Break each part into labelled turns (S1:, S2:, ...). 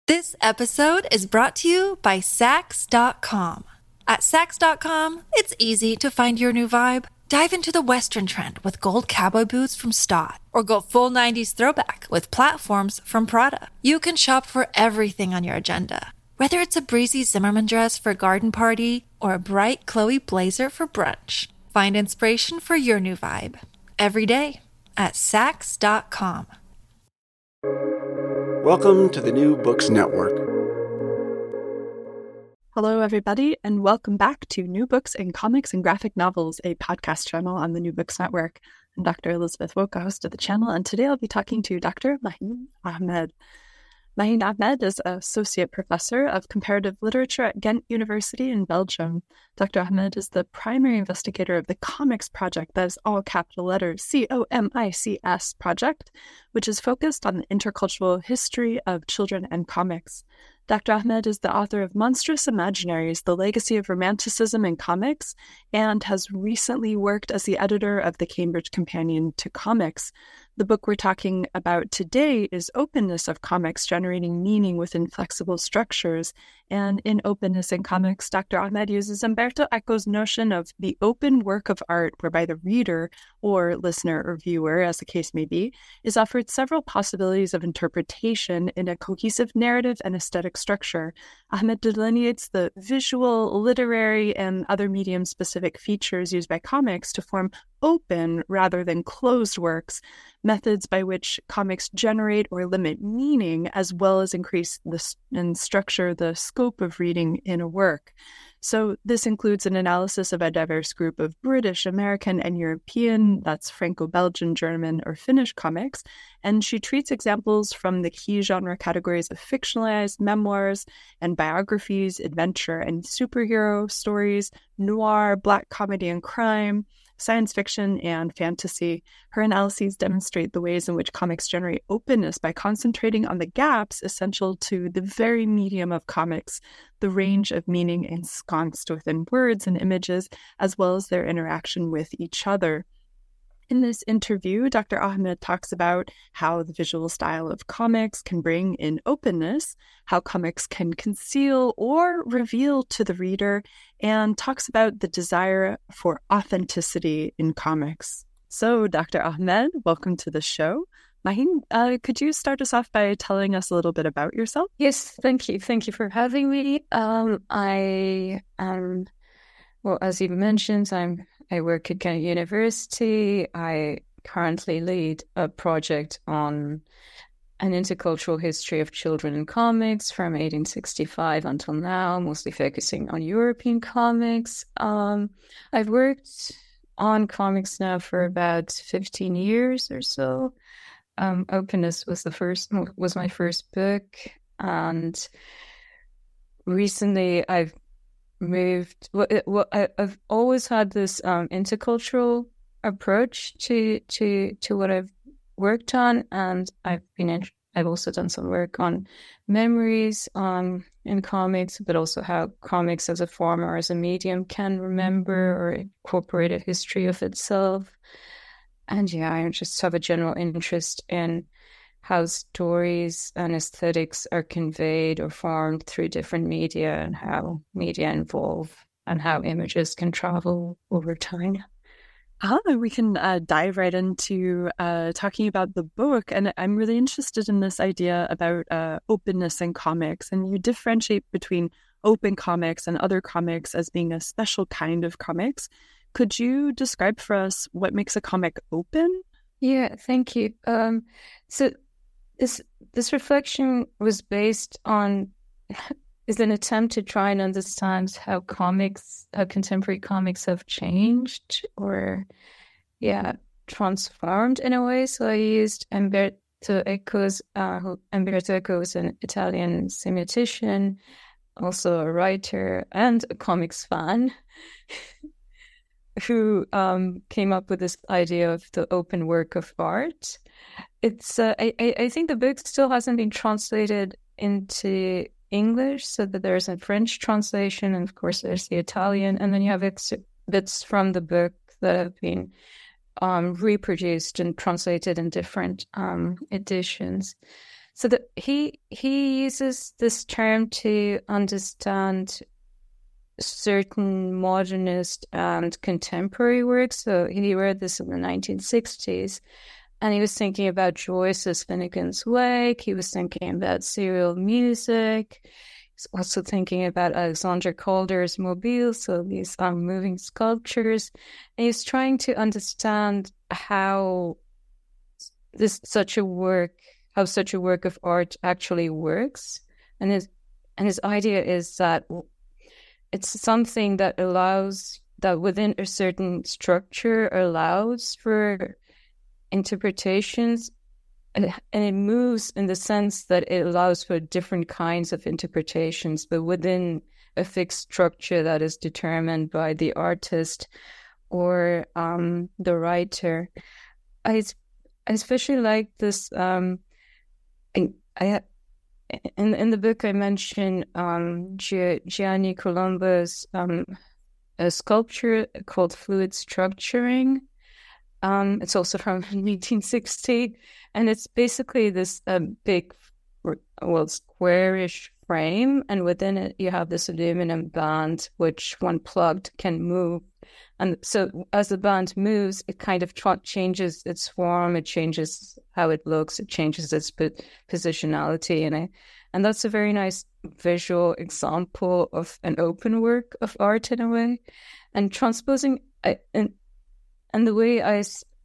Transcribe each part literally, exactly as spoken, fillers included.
S1: This episode is brought to you by Saks dot com. At Saks dot com, it's easy to find your new vibe. Dive into the Western trend with gold cowboy boots from Staud, or go full nineties throwback with platforms from Prada. You can shop for everything on your agenda, whether it's a breezy Zimmermann dress for a garden party or a bright Chloe blazer for brunch. Find inspiration for your new vibe every day at Saks dot com.
S2: Welcome to the New Books Network.
S3: Hello, everybody, and welcome back to New Books in Comics and Graphic Novels, a podcast channel on the New Books Network. I'm Doctor Elizabeth Woka, host of the channel, and today I'll be talking to Doctor Maheen Ahmed. Maheen Ahmed is Associate Professor of Comparative Literature at Ghent University in Belgium. Doctor Ahmed is the primary investigator of the Comics Project, that is all capital letters, C O M I C S project, which is focused on the intercultural history of children and comics. Doctor Ahmed is the author of Monstrous Imaginaries, The Legacy of Romanticism in Comics, and has recently worked as the editor of the Cambridge Companion to Comics. The book we're talking about today is Openness of Comics, Generating Meaning Within Flexible Structures. And in Openness in Comics, Doctor Ahmed uses Umberto Eco's notion of the open work of art, whereby the reader, or listener or viewer, as the case may be, is offered several possibilities of interpretation in a cohesive narrative and aesthetic structure. Ahmed delineates the visual, literary, and other medium-specific features used by comics to form open rather than closed works, methods by which comics generate or limit meaning, as well as increase the, and structure the scope of reading in a work. So this includes an analysis of a diverse group of British, American, and European, that's Franco-Belgian, German, or Finnish comics, and she treats examples from the key genre categories of fictionalized memoirs and biographies, adventure and superhero stories, noir, black comedy and crime, science fiction, and fantasy. Her analyses demonstrate the ways in which comics generate openness by concentrating on the gaps essential to the very medium of comics, the range of meaning ensconced within words and images, as well as their interaction with each other. In this interview, Doctor Ahmed talks about how the visual style of comics can bring in openness, how comics can conceal or reveal to the reader, and talks about the desire for authenticity in comics. So, Doctor Ahmed, welcome to the show. Maheen, uh, could you start us off by telling us a little bit about yourself?
S4: Yes, thank you. Thank you for having me. Um, I am, well, as you mentioned, I'm I work at Ghent University. I currently lead a project on an intercultural history of children in comics from eighteen sixty-five until now, mostly focusing on European comics. Um, I've worked on comics now for about fifteen years or so. Um, Openness was the first was my first book, and recently I've moved. Well, it, well I, I've always had this um, intercultural approach to to to what I've worked on, and I've been in, I've also done some work on memories um, in comics, but also how comics as a form or as a medium can remember or incorporate a history of itself. And yeah, I just have a general interest in how stories and aesthetics are conveyed or formed through different media, and how media evolve, and how images can travel over time.
S3: Ah, we can uh, dive right into uh, talking about the book. And I'm really interested in this idea about uh, openness in comics. And you differentiate between open comics and other comics as being a special kind of comics. Could you describe for us what makes a comic open?
S4: Yeah, thank you. Um, so this this reflection was based on is an attempt to try and understand how comics, how contemporary comics have changed or, yeah, transformed in a way. So I used Umberto Eco's, uh, who, Umberto Eco is an Italian semiotician, also a writer and a comics fan, who um, came up with this idea of the open work of art. It's uh, I, I think the book still hasn't been translated into English, so that there's a French translation, and of course there's the Italian, and then you have bits from the book that have been um, reproduced and translated in different um, editions. so that he he uses this term to understand certain modernist and contemporary works. So he read this in the nineteen sixties, and he was thinking about Joyce's Finnegan's Wake. He was thinking about serial music. He's also thinking about Alexander Calder's Mobile, so these um, moving sculptures. And he's trying to understand how this such a work, how such a work of art actually works. And his and his idea is that it's something that allows, that within a certain structure allows for interpretations, and, and it moves in the sense that it allows for different kinds of interpretations, but within a fixed structure that is determined by the artist or um, the writer. I, I especially like this. Um, I, I in in the book I mentioned um, Gianni Colombo's um, a sculpture called Fluid Structuring. Um, it's also from nineteen sixty, and it's basically this uh, big, well, squarish frame, and within it you have this aluminum band, which when plugged can move. And so as the band moves, it kind of tra- changes its form, it changes how it looks, it changes its po- positionality, and I, and that's a very nice visual example of an open work of art in a way, and transposing I, and. And the way I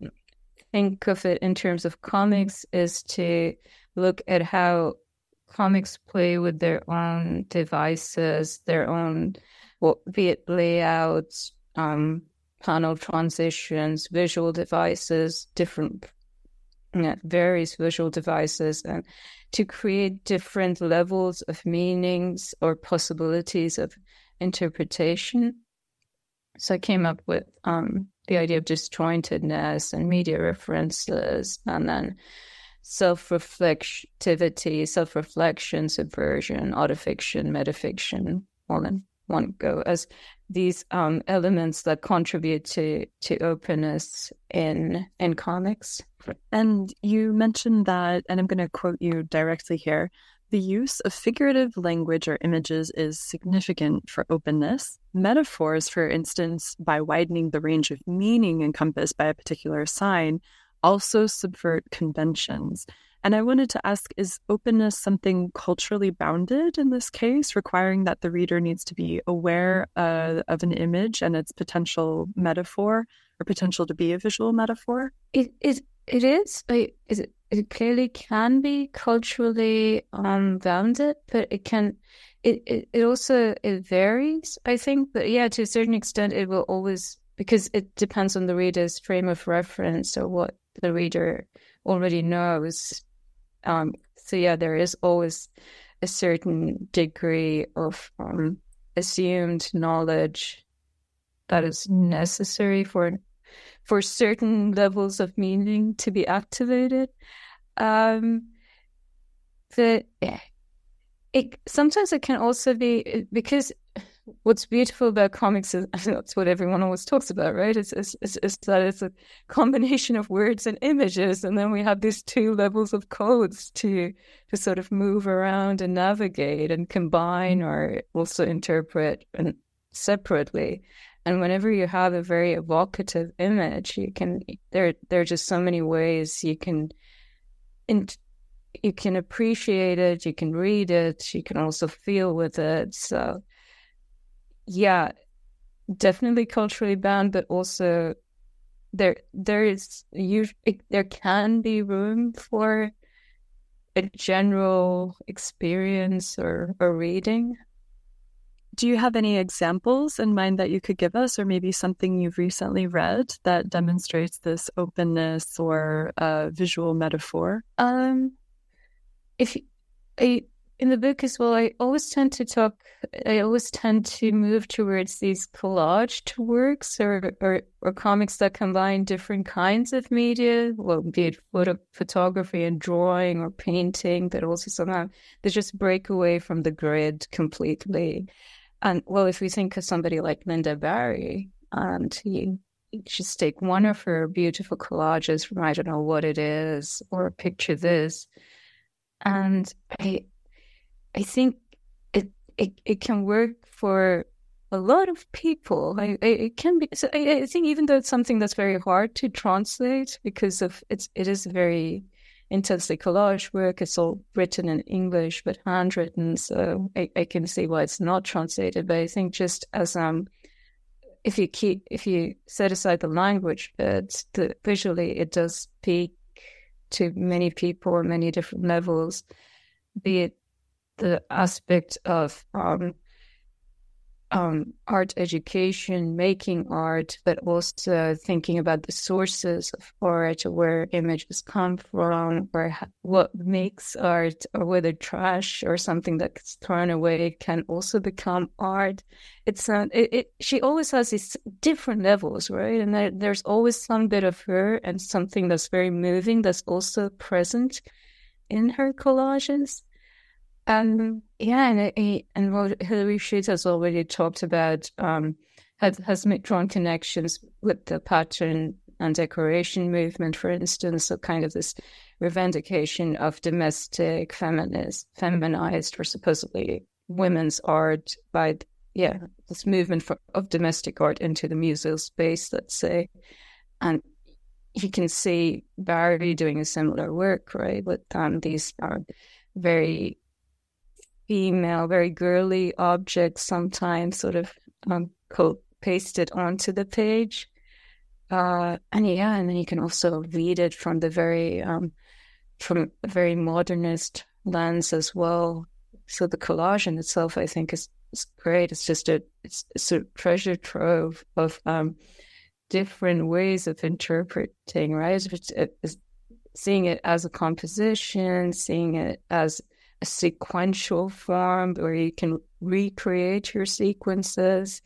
S4: think of it in terms of comics is to look at how comics play with their own devices, their own, well, be it layouts, um, panel transitions, visual devices, different, you know, various visual devices, and to create different levels of meanings or possibilities of interpretation. So I came up with um, the idea of disjointedness and media references, and then self-reflectivity, self-reflection, subversion, autofiction, metafiction, all in one go, as these um, elements that contribute to, to openness in in comics.
S3: And you mentioned that, and I'm going to quote you directly here, the use of figurative language or images is significant for openness. Metaphors, for instance, by widening the range of meaning encompassed by a particular sign, also subvert conventions. And I wanted to ask, is openness something culturally bounded in this case, requiring that the reader needs to be aware uh, of an image and its potential metaphor or potential to be a visual metaphor?
S4: It it it is. It, it, it clearly can be culturally um, bounded, but it can. It, it it also it varies, I think. But yeah, to a certain extent, it will always, because it depends on the reader's frame of reference or what the reader already knows. Um, so yeah, there is always a certain degree of um, assumed knowledge that is necessary for for certain levels of meaning to be activated. Um, the it sometimes it can also be, because what's beautiful about comics is, that's what everyone always talks about, right? It's, it's, it's, it's that it's a combination of words and images, and then we have these two levels of codes to to sort of move around and navigate and combine or also interpret and separately. And whenever you have a very evocative image, you can there there are just so many ways you can in, you can appreciate it, you can read it, you can also feel with it. So yeah, definitely culturally bound, but also there there is usually there can be room for a general experience or, or reading.
S3: Do you have any examples in mind that you could give us, or maybe something you've recently read that demonstrates this openness or uh, visual metaphor?
S4: Um, if I, in the book as well, I always tend to talk, I always tend to move towards these collaged works or, or, or comics that combine different kinds of media, well, be it photo, photography and drawing or painting, but also somehow they just break away from the grid completely. And well, if we think of somebody like Lynda Barry, and you, you just take one of her beautiful collages from I don't know what it is, or picture this, And I I think it it, it can work for a lot of people. I, I, it can be. So I, I think even though it's something that's very hard to translate because of it's it is very intensely collage work. It's all written in English but handwritten, so I, I can see why it's not translated. But I think just as um, if you keep if you set aside the language, but the, visually it does speak to many people on many different levels, be it the aspect of um, um, art education, making art, but also thinking about the sources of art, where images come from, or ha- what makes art, or whether trash or something that's thrown away can also become art. It's not, it, it, she always has these different levels, right? And there, there's always some bit of her and something that's very moving that's also present in her collages. Um, yeah, and it, and what Hilary Schutt has already talked about, um, has, has made drawn connections with the pattern and decoration movement, for instance, so kind of this revendication of domestic, feminist, feminized, or supposedly women's art by, yeah, this movement for, of domestic art into the museal space, let's say. And you can see Barry doing a similar work, right, with um, these uh, very female, very girly objects, sometimes sort of um, co- pasted onto the page. Uh, and yeah, and then you can also read it from the very, um, from a very modernist lens as well. So the collage in itself, I think, is, is great. It's just a, it's, it's a treasure trove of um, different ways of interpreting, right? It's, it's seeing it as a composition, seeing it as a sequential form where you can recreate your sequences.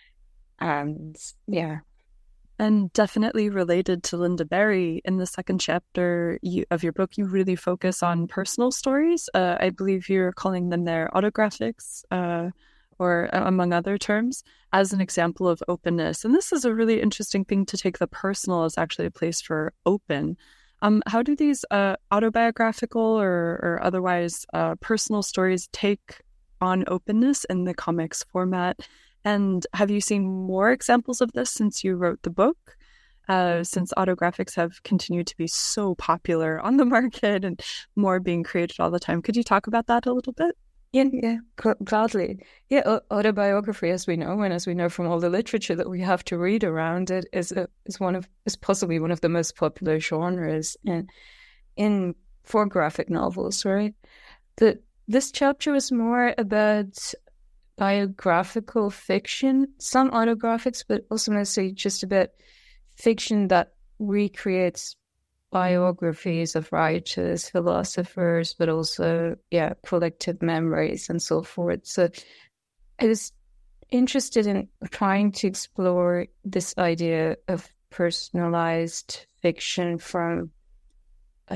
S4: And yeah.
S3: And definitely related to Lynda Barry, in the second chapter you, of your book, you really focus on personal stories. Uh, I believe you're calling them their autographics, uh, or among other terms, as an example of openness. And this is a really interesting thing to take the personal as actually a place for open. Um, how do these uh, autobiographical or, or otherwise uh, personal stories take on openness in the comics format? And have you seen more examples of this since you wrote the book? Uh, since autographics have continued to be so popular on the market and more being created all the time. Could you talk about that a little bit?
S4: Yeah, yeah, gladly. Yeah, autobiography, as we know, and as we know from all the literature that we have to read around it, is a, is one of is possibly one of the most popular genres in in for graphic novels. Right. The this chapter is more about biographical fiction, some autographics, but also mostly just about fiction that recreates biographies of writers, philosophers, but also, yeah, collective memories and so forth. So I was interested in trying to explore this idea of personalized fiction from a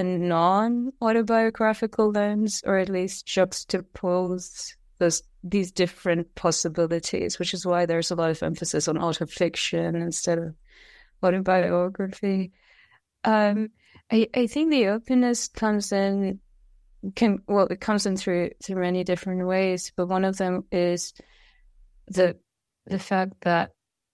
S4: non-autobiographical lens, or at least juxtapose those these different possibilities, which is why there's a lot of emphasis on autofiction instead of autobiography. Um, I, I think the openness comes in, can well, it comes in through through many different ways, but one of them is the the fact that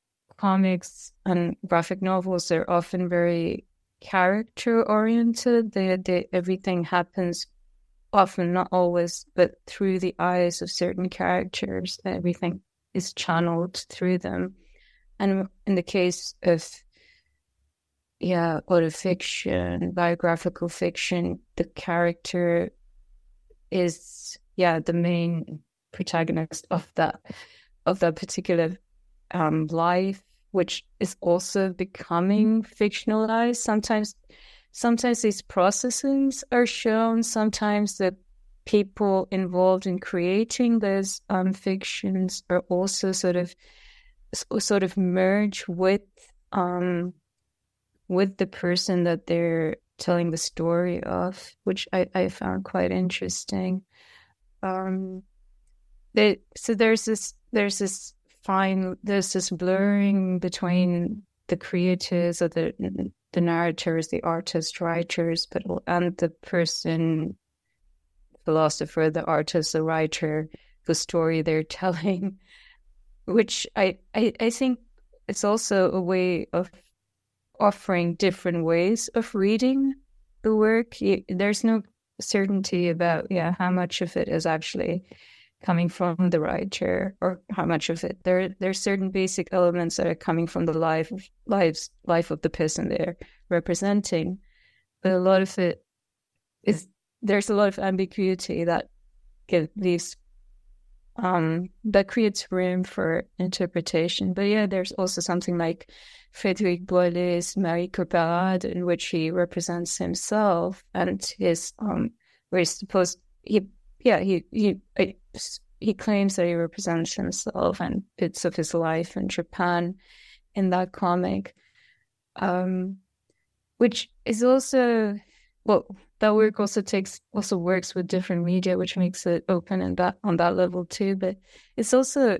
S4: comics and graphic novels are often very character oriented. They, they everything happens often, not always, but through the eyes of certain characters. Everything is channeled through them, and in the case of yeah, autofiction, biographical fiction, the character is, yeah, the main protagonist of that, of that particular um, life, which is also becoming fictionalized. Sometimes, sometimes these processes are shown. Sometimes the people involved in creating those um, fictions are also sort of, sort of merge with, um, with the person that they're telling the story of, which I, I found quite interesting. Um, they, so there's this there's this fine there's this blurring between the creators or the the narrators, the artists, writers, but and the person philosopher, the artist, the writer, the story they're telling, which I, I, I think it's also a way of offering different ways of reading the work. There's no certainty about yeah how much of it is actually coming from the writer or how much of it there there's certain basic elements that are coming from the life lives life of the person they're representing, but a lot of it is there's a lot of ambiguity that give, leaves um that creates room for interpretation. But yeah, there's also something like Frédéric Boilet's Marie Coparade, in which he represents himself and his um where he's supposed he yeah he he he claims that he represents himself and bits of his life in Japan in that comic, um which is also well that work also takes also works with different media, which makes it open and that on that level too. But it's also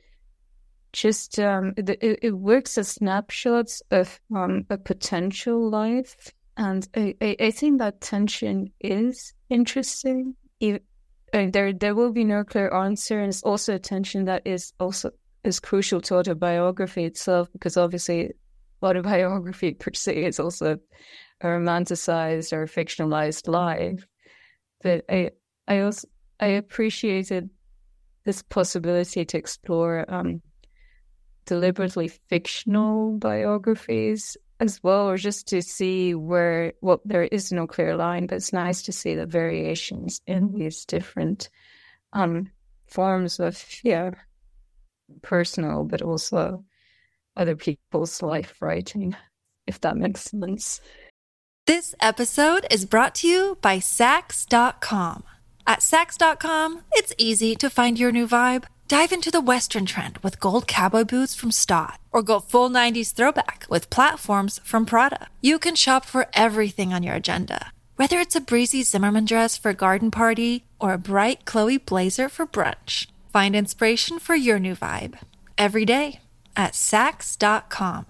S4: just um, it, it works as snapshots of um, a potential life, and I, I, I think that tension is interesting. If, uh, there there will be no clear answer, and it's also a tension that is also is crucial to autobiography itself, because obviously autobiography per se is also a romanticized or fictionalized life. But I I also I appreciated this possibility to explore um, deliberately fictional biographies as well, or just to see where well there is no clear line, but it's nice to see the variations in these different um forms of yeah personal but also other people's life writing, if that makes sense.
S1: This episode is brought to you by Saks dot com. At Saks dot com, it's easy to find your new vibe. Dive into the Western trend with gold cowboy boots from Stott, or go full nineties throwback with platforms from Prada. You can shop for everything on your agenda, whether it's a breezy Zimmermann dress for a garden party or a bright Chloe blazer for brunch. Find inspiration for your new vibe every day at Saks dot com.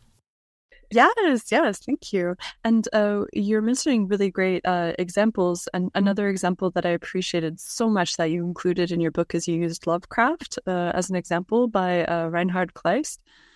S3: Yes, yes, thank you. And uh, you're mentioning really great uh, examples. And another example that I appreciated so much that you included in your book is you used Lovecraft uh, as an example by uh, Reinhard Kleist.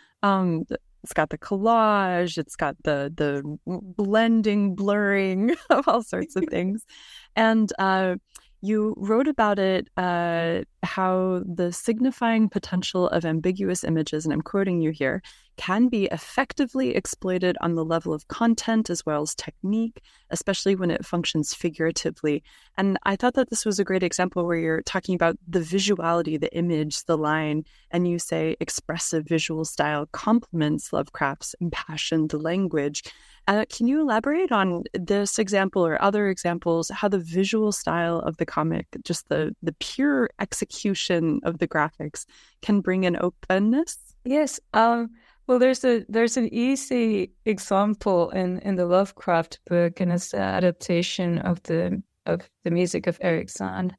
S3: Um, it's got the collage, it's got the the blending, blurring of all sorts of things. And uh, you wrote about it, uh, how the signifying potential of ambiguous images, and I'm quoting you here, can be effectively exploited on the level of content as well as technique, especially when it functions figuratively. And I thought that this was a great example where you're talking about the visuality, the image, the line, and you say expressive visual style complements Lovecraft's impassioned language. Uh, can you elaborate on this example or other examples, how the visual style of the comic, just the, the pure execution of the graphics, can bring an openness?
S4: Yes. Um, well, there's a there's an easy example in, in the Lovecraft book, and it's the adaptation of the of the music of Eric Sand,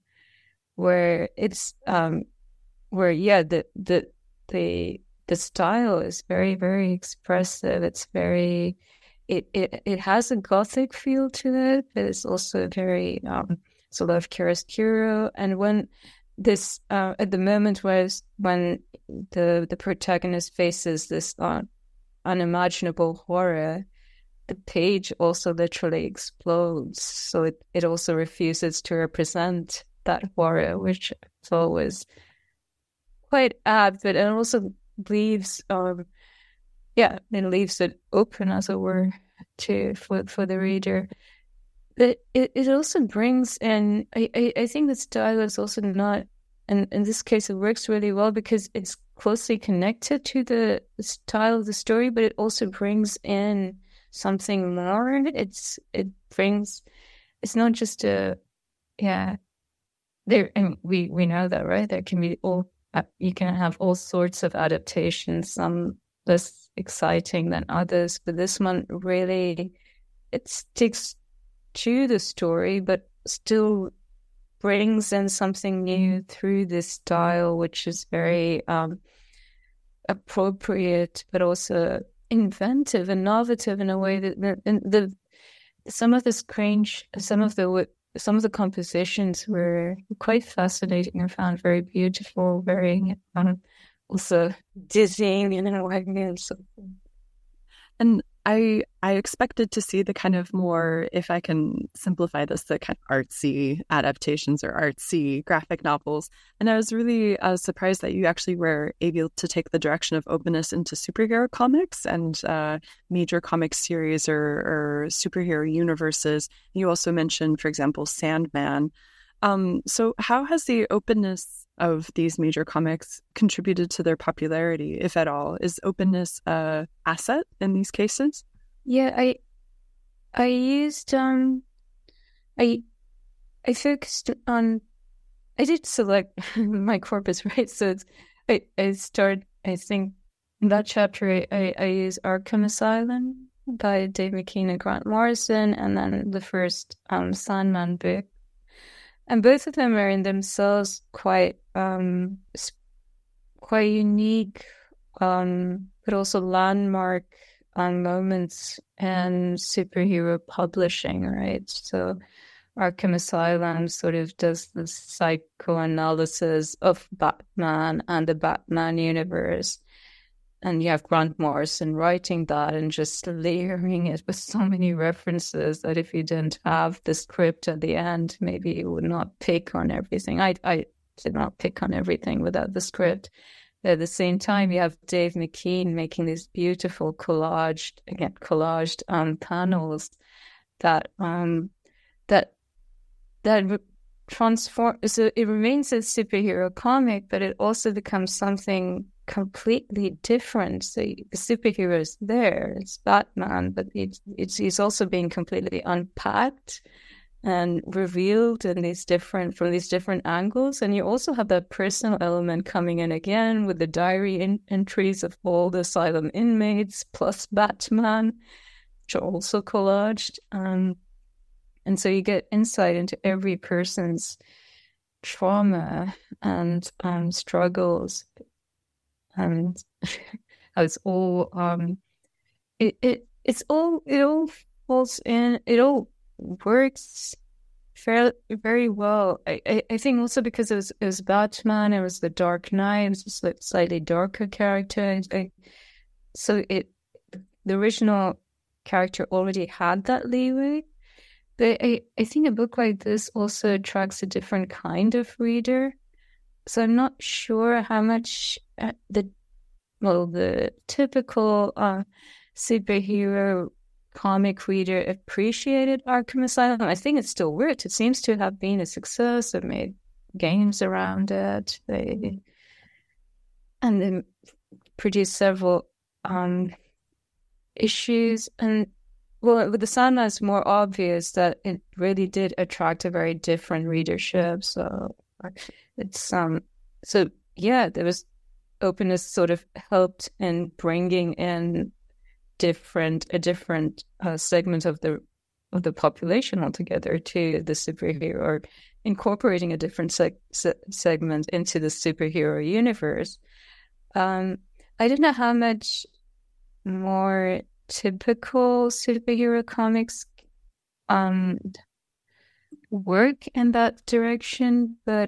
S4: where it's um where yeah the the the the style is very very expressive. It's very It, it it has a gothic feel to it, but it's also very um, sort of chiaroscuro. And when this uh, at the moment was when the the protagonist faces this uh, unimaginable horror, the page also literally explodes. So it, it also refuses to represent that horror, which I thought was quite apt, but it also leaves um. Yeah, it leaves it open, as it were, to for for the reader. But it, it also brings in. I, I, I think the style is also not, and in this case, it works really well because it's closely connected to the style of the story, but it also brings in something more. It's it brings. It's not just a, yeah. There, and we we know that, right? There can be all. You can have all sorts of adaptations. Some less exciting than others, but this one really it sticks to the story but still brings in something new through this style, which is very um appropriate but also inventive and innovative in a way that the, the some of the strange some of the some of the compositions were quite fascinating. I found very beautiful, very um, also dizzying in a way. And so
S3: And I I expected to see the kind of more, if I can simplify this, the kind of artsy adaptations or artsy graphic novels. And I was really uh, surprised that you actually were able to take the direction of openness into superhero comics and uh, major comic series or, or superhero universes. You also mentioned, for example, Sandman. Um, so how has the openness of these major comics contributed to their popularity, if at all? Is openness a asset in these cases?
S4: Yeah, I I used um I I focused on I did select my corpus, right? So it's I I start I think in that chapter I, I, I use Arkham Asylum by Dave McKean and Grant Morrison, and then the first um Sandman book. And both of them are in themselves quite um quite unique, um, but also landmark um, moments in superhero publishing, right? So Arkham Asylum sort of does the psychoanalysis of Batman and the Batman universe. And you have Grant Morrison writing that and just layering it with so many references that if you didn't have the script at the end, maybe you would not pick on everything. I, I did not pick on everything without the script. At the same time, you have Dave McKean making these beautiful collaged, again, collaged um, panels that um, that that re- transform. So it remains a superhero comic, but it also becomes something completely different. So the superhero is there, it's Batman, but it's it's he's also being completely unpacked and revealed in these different from these different angles. And you also have that personal element coming in again with the diary in- entries of all the asylum inmates plus Batman, which are also collaged. Um, and so you get insight into every person's trauma and um, struggles. And how it's all um it, it it's all it all falls in it all works fairly very well. I, I, I think also because it was it was Batman, it was the Dark Knight, it was just like slightly darker character. I, so it the original character already had that leeway. But I, I think a book like this also attracts a different kind of reader. So I'm not sure how much uh, the well the typical uh, superhero comic reader appreciated Arkham Asylum. I think it still worked. It seems to have been a success. They've made games around it. They and then produced several um, issues. And well, with the Sandman, it's more obvious that it really did attract a very different readership. So it's um so yeah, there was openness sort of helped in bringing in different a different uh, segment of the of the population altogether to the superhero, or incorporating a different seg- se- segment into the superhero universe. Um, I don't know how much more typical superhero comics um work in that direction, but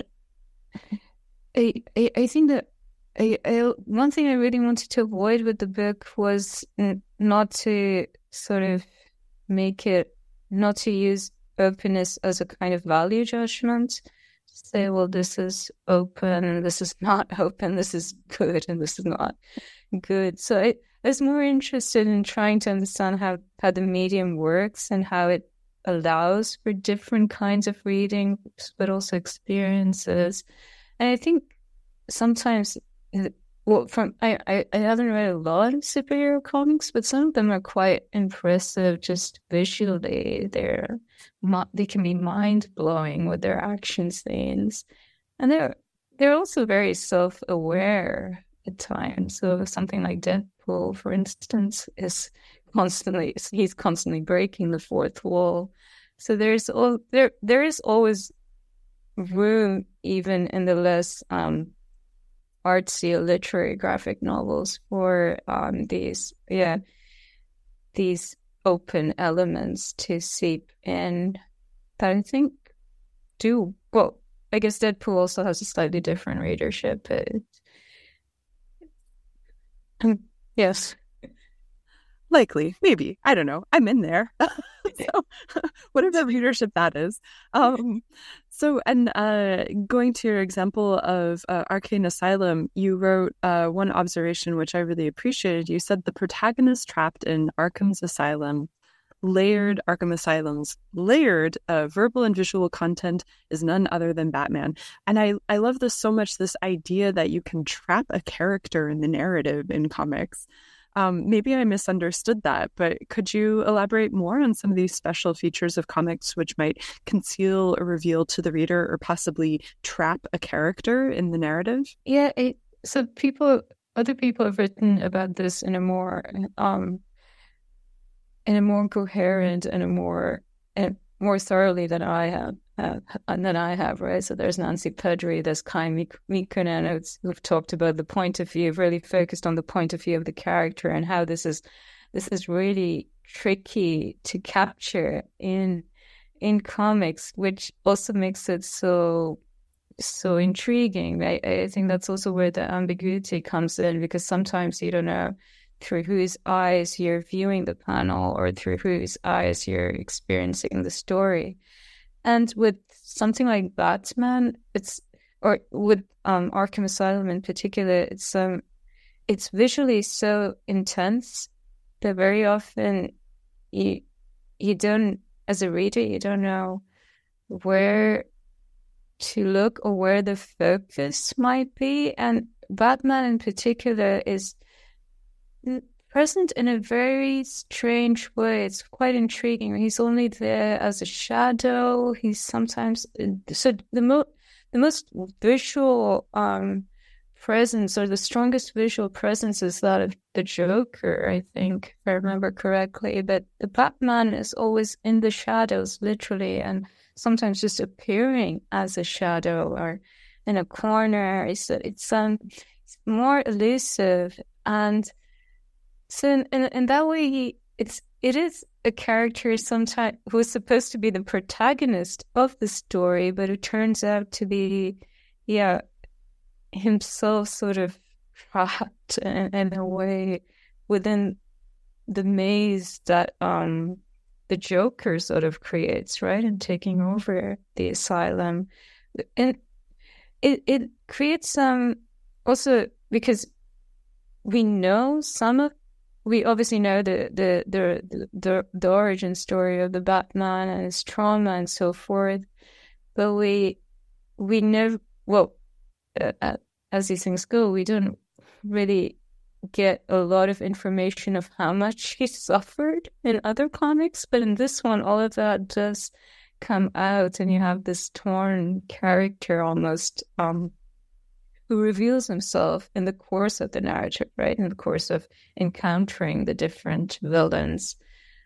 S4: I, I, I think that I, I, one thing I really wanted to avoid with the book was n- not to sort of make it, not to use openness as a kind of value judgment. Say, well, this is open and this is not open, this is good and this is not good. So I, I was more interested in trying to understand how, how the medium works and how it allows for different kinds of reading, but also experiences. And I think sometimes, well, from I, I, I haven't read a lot of superhero comics, but some of them are quite impressive just visually. They're they can be mind blowing with their action scenes, and they're they're also very self aware at times. So something like Deadpool, for instance, is constantly he's constantly breaking the fourth wall. So there's all there there is always room, even in the less um, artsy or literary graphic novels, for um, these yeah these open elements to seep in. But I think do well. I guess Deadpool also has a slightly different readership. But, um, yes.
S3: Likely, maybe. I don't know. I'm in there. So whatever readership that is. Um, so, and uh, going to your example of uh, Arcane Asylum, you wrote uh, one observation which I really appreciated. You said the protagonist trapped in Arkham's Asylum, layered Arkham Asylum's layered uh, verbal and visual content is none other than Batman. And I, I love this so much, this idea that you can trap a character in the narrative in comics. Um, maybe I misunderstood that, but could you elaborate more on some of these special features of comics which might conceal or reveal to the reader or possibly trap a character in the narrative?
S4: Yeah, it, so people, other people have written about this in a more, um, in a more coherent and a more, and more thoroughly than I have. Uh, than I have, right? So there's Nancy Pedri, there's Kai Mikkonen, who've talked about the point of view, really focused on the point of view of the character and how this is this is really tricky to capture in in comics, which also makes it so so intriguing. Right? I think that's also where the ambiguity comes in, because sometimes you don't know through whose eyes you're viewing the panel or through whose eyes you're experiencing the story. And with something like Batman, it's or with um, Arkham Asylum in particular, it's um, it's visually so intense that very often you you don't, as a reader, you don't know where to look or where the focus might be. And Batman in particular is present in a very strange way. It's quite intriguing. He's only there as a shadow. He's sometimes so the most the most visual um, presence, or the strongest visual presence, is that of the Joker, I think, if I remember correctly. But the Batman is always in the shadows, literally, and sometimes just appearing as a shadow or in a corner. It's it's um it's more elusive. And so in, in, in that way, he, it's it is a character sometimes who is supposed to be the protagonist of the story, but it turns out to be, yeah, himself sort of trapped in, in a way within the maze that um the Joker sort of creates, right, and taking over the asylum. And it it creates some um, also because we know some of We obviously know the the, the the the origin story of the Batman and his trauma and so forth, but we we know well uh, as these things go, we don't really get a lot of information of how much he suffered in other comics. But in this one, all of that does come out, and you have this torn character almost. Um, who reveals himself in the course of the narrative, right? In the course of encountering the different villains.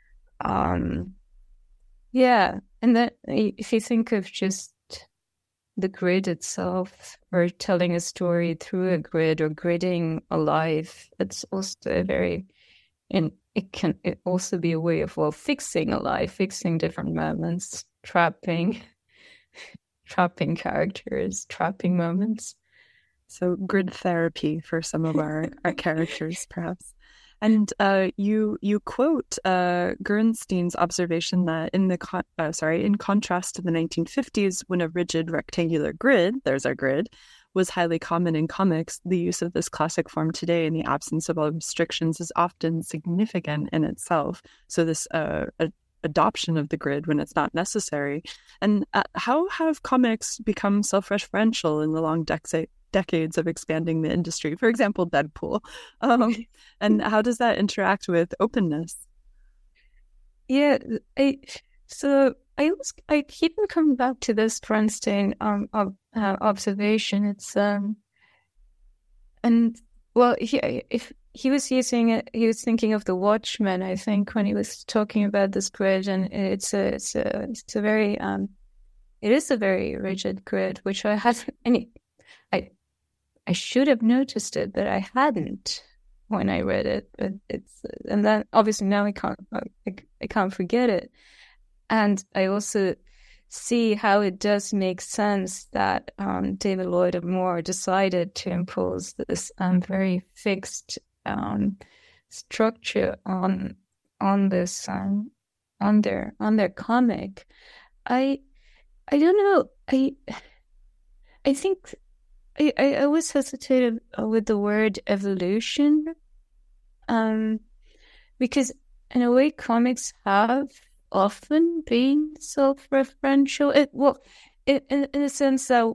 S4: Um, yeah, and then if you think of just the grid itself, or telling a story through a grid, or gridding a life, it's also a very, and it can it also be a way of, well, fixing a life, fixing different moments, trapping, trapping characters, trapping moments.
S3: So grid therapy for some of our, our characters, perhaps. And uh, you you quote uh, Gernstein's observation that in the con- uh, sorry in contrast to the nineteen fifties, when a rigid rectangular grid, there's our grid, was highly common in comics, the use of this classic form today in the absence of all restrictions is often significant in itself. So this uh, a- adoption of the grid when it's not necessary. And uh, how have comics become self-referential in the long decades? decades of expanding the industry, for example, Deadpool. Um, and how does that interact with openness?
S4: Yeah, I, so I was, I keep coming back to this Bernstein um, ob, uh, observation. It's, um, and well, he, if he was using it, he was thinking of the Watchmen, I think, when he was talking about this grid, and it's a, it's a, it's a very, um, it is a very rigid grid, which I hadn't, any, I, I should have noticed it, but I hadn't when I read it. But it's and then obviously now I can't I, I can't forget it. And I also see how it does make sense that um, David Lloyd Moore decided to impose this um, very fixed um, structure on on this um, on their on their comic. I I don't know. I I think I, I always hesitated with the word evolution, um, because in a way comics have often been self-referential. It well, it, in in a sense that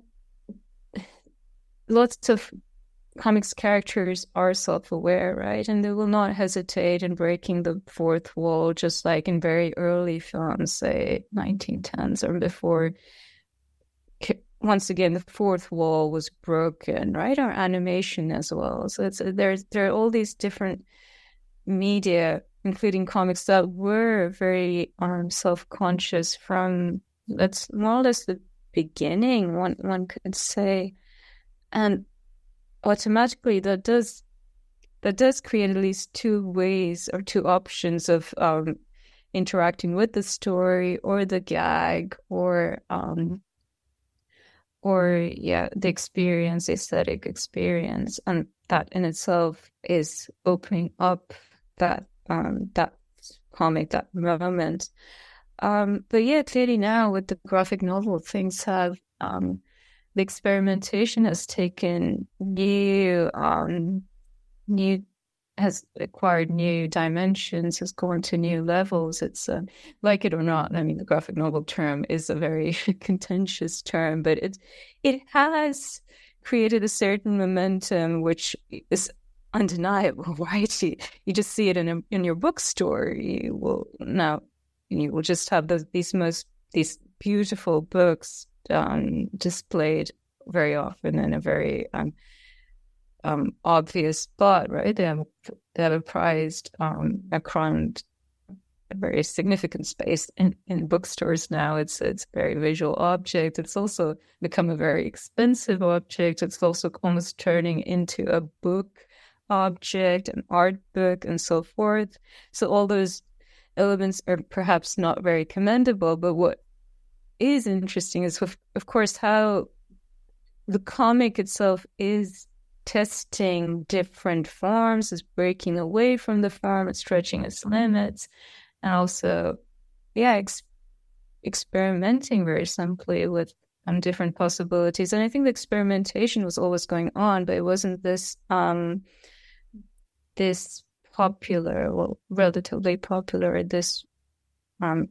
S4: lots of comics characters are self-aware, right? And they will not hesitate in breaking the fourth wall, just like in very early films, say nineteen tens or before. Once again, the fourth wall was broken, right? Or animation as well. So it's there's there are all these different media, including comics, that were very um, self-conscious from that's more or less the beginning, one one could say, and automatically that does that does create at least two ways or two options of um, interacting with the story or the gag or um, or yeah the experience, aesthetic experience, and that in itself is opening up that um, that comic, that moment. Um, but yeah, clearly now with the graphic novel, things have um, the experimentation has taken new, um, new, has acquired new dimensions, has gone to new levels. It's uh, like it or not. I mean, the graphic novel term is a very contentious term, but it it has created a certain momentum, which is undeniable, right? You, you just see it in a, in your bookstore. You will now you will just have those, these most these beautiful books Um, displayed very often in a very um, um, obvious spot, right? They have they have a prized, um, a crowned, a very significant space in, in bookstores now. It's it's a very visual object. It's also become a very expensive object. It's also almost turning into a book object, an art book, and so forth. So all those elements are perhaps not very commendable, but what is interesting is, of, of course, how the comic itself is testing different forms, is breaking away from the form, it's stretching its limits, and also, yeah, ex- experimenting very simply with um, different possibilities. And I think the experimentation was always going on, but it wasn't this um, this popular, well, relatively popular, this um,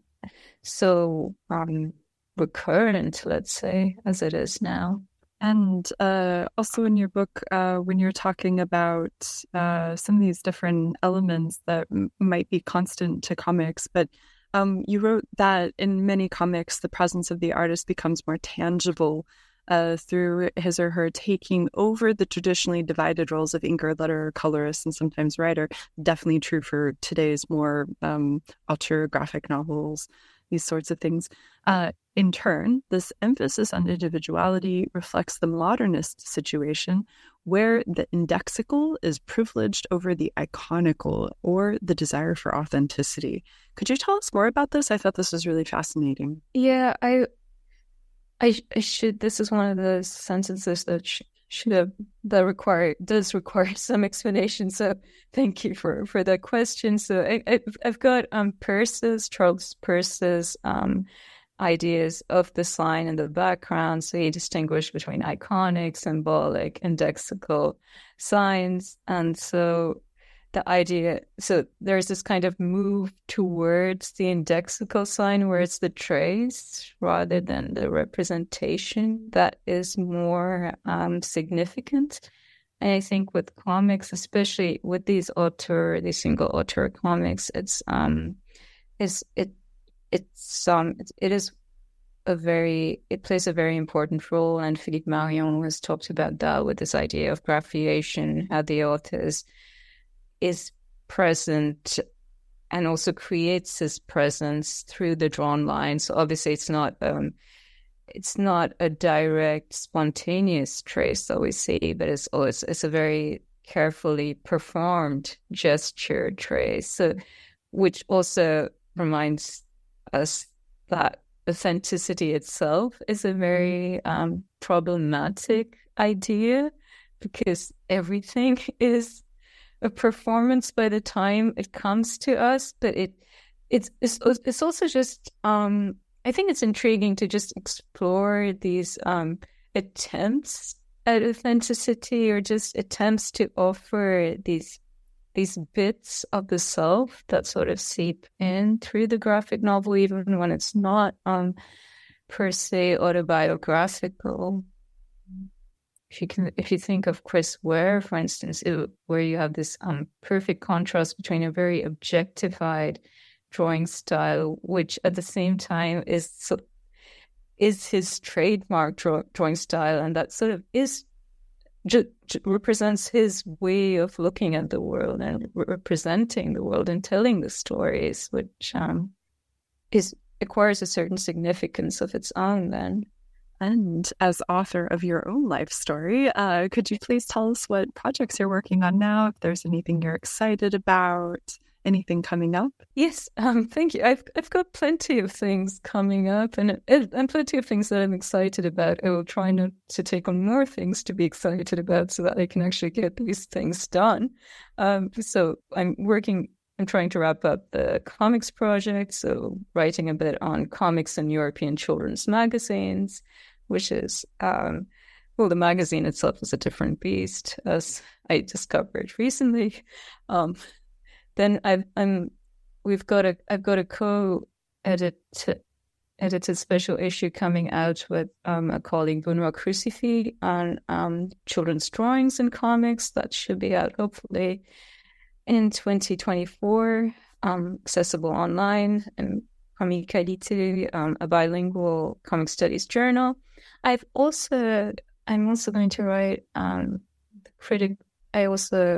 S4: so um. recurrent, let's say, as it is now.
S3: And uh, also in your book, uh, when you're talking about uh, some of these different elements that m- might be constant to comics, but um, you wrote that in many comics, the presence of the artist becomes more tangible uh, through his or her taking over the traditionally divided roles of inker, letterer, colorist, and sometimes writer. Definitely true for today's more um, auteur graphic novels, these sorts of things. Uh, in turn, this emphasis on individuality reflects the modernist situation where the indexical is privileged over the iconical, or the desire for authenticity. Could you tell us more about this? I thought this was really fascinating.
S4: Yeah, I, I, I should. This is one of the sentences that sh- should have that require does require some explanation. So thank you for, for that question. So I, I I've got um Peirce's Charles Peirce's um ideas of the sign in the background. So he distinguished between iconic, symbolic, indexical signs, and so the idea. So there's this kind of move towards the indexical sign, where it's the trace rather than the representation that is more um, significant. And I think with comics, especially with these auteur, these single auteur comics, it's um, is it it's um, it, it is a very it plays a very important role. And Philippe Marion has talked about that with this idea of graphiation, how the author is is present and also creates his presence through the drawn lines. So obviously, it's not um, it's not a direct, spontaneous trace that we see, but it's oh, it's, it's a very carefully performed gesture trace. So, which also reminds us that authenticity itself is a very um, problematic idea, because everything is a performance by the time it comes to us. But it it's it's, it's also just um, I think it's intriguing to just explore these um, attempts at authenticity, or just attempts to offer these these bits of the self that sort of seep in through the graphic novel, even when it's not um, per se autobiographical. If you can, if you think of Chris Ware, for instance, it, where you have this um, perfect contrast between a very objectified drawing style, which at the same time is so, is his trademark draw, drawing style, and that sort of is ju- ju- represents his way of looking at the world and re- representing the world and telling the stories, which um, is acquires a certain significance of its own then.
S3: And as author of your own life story, uh, could you please tell us what projects you're working on now, if there's anything you're excited about, anything coming up?
S4: Yes, um, thank you. I've I've got plenty of things coming up, and and plenty of things that I'm excited about. I will try not to take on more things to be excited about, so that I can actually get these things done. Um, so I'm working. I'm trying to wrap up the comics project, so writing a bit on comics and European children's magazines, which is, um, well, the magazine itself is a different beast, as I discovered recently. Um, then I've, I'm, we've got a, I've got a co-edit, edited special issue coming out with um, a colleague, Benoit Crucifix, on um, children's drawings and comics. That should be out hopefully in twenty twenty-four, um, accessible online, and Comicalité, um, a bilingual comic studies journal. I've also, I'm also going to write um, the critic. I also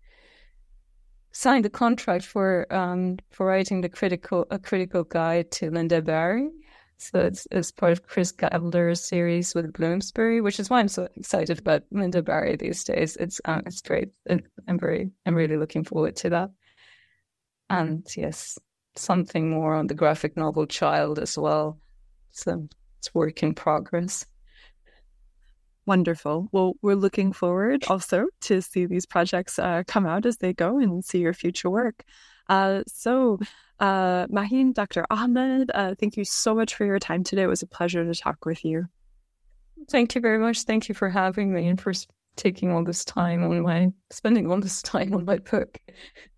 S4: signed a contract for um, for writing the critical a critical guide to Lynda Barry. So it's it's part of Chris Gabler's series with Bloomsbury, which is why I'm so excited about Lynda Barry these days. It's um, it's great. I'm very I'm really looking forward to that. And yes, something more on the graphic novel Child as well. So it's work in progress.
S3: Wonderful. Well, we're looking forward also to see these projects uh, come out as they go and see your future work. Uh, so, uh, Maheen, Doctor Ahmed, uh, thank you so much for your time today. It was a pleasure to talk with you.
S4: Thank you very much. Thank you for having me and for taking all this time on my, spending all this time on my book.